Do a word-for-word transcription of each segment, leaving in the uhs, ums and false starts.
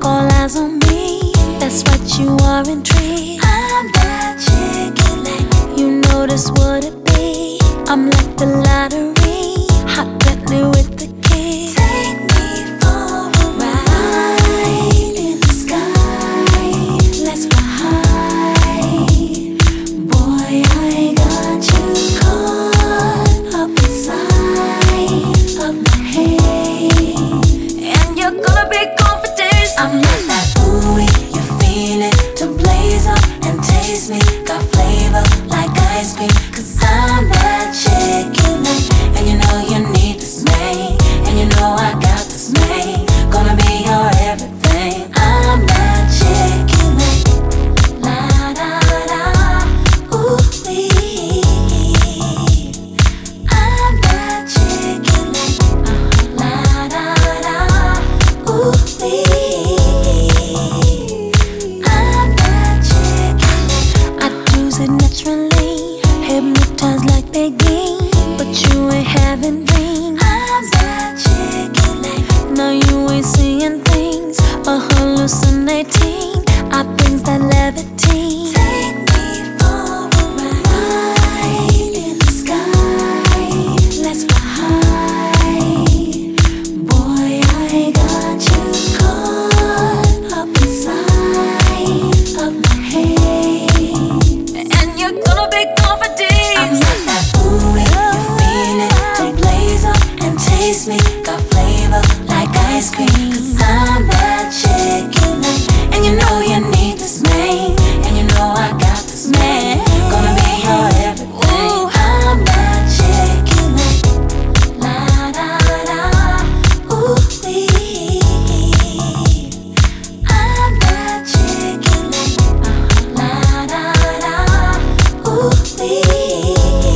all eyes on me. That's what you are, intrigued. I'm that chick you like. You notice what it be. I'm like the lottery, hot Bentley with the key. Take me for a ride in the sky. Let's fly high. Boy, I got you caught up inside of my head, and you're gonna be confident. I'm like that ooey, you feel it, to blaze up and taste me. Got flavor like ice cream, cause I'm that chick you like. And you know you need this man, and you know I got this man. Gonna be your everything. I'm that chick you like. La da da, ooh wee. I'm that chick you like. La da da, ooh wee. I'm that chick you like. I do it naturally, hypnotized like Biggie, but you ain't having dreams. I'm that chick you like. Now you ain't seeing things or hallucinating. I things that levitate. Take me for a ride in the sky. Let's fly high. Boy, I got you caught up inside of my head, and you're gonna be confident. I'm like that ooey, you feel it, to blaze up and taste me. Got flavor like ice cream, cause I'm that chick you like. And you know you need this man, and you know I got this man. Gonna be your everything. I'm that chick you like. La da da, ooh wee. I'm that chick you like. La da da, ooh wee.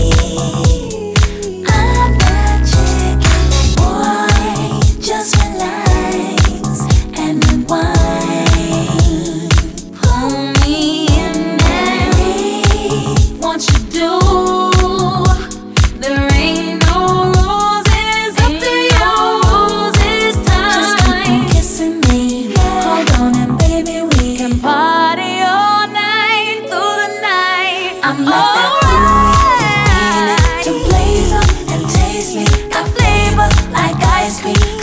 I'm that chick you like. Boy, just relax and unwind. Pull me in there. Want you do? There ain't no rules. It's up to you this time. Just keep on kissing me. Hold on and baby, we can party all night through the night. I'm like that ooey, you feel it, to blaze up and taste me. Got flavor like ice cream,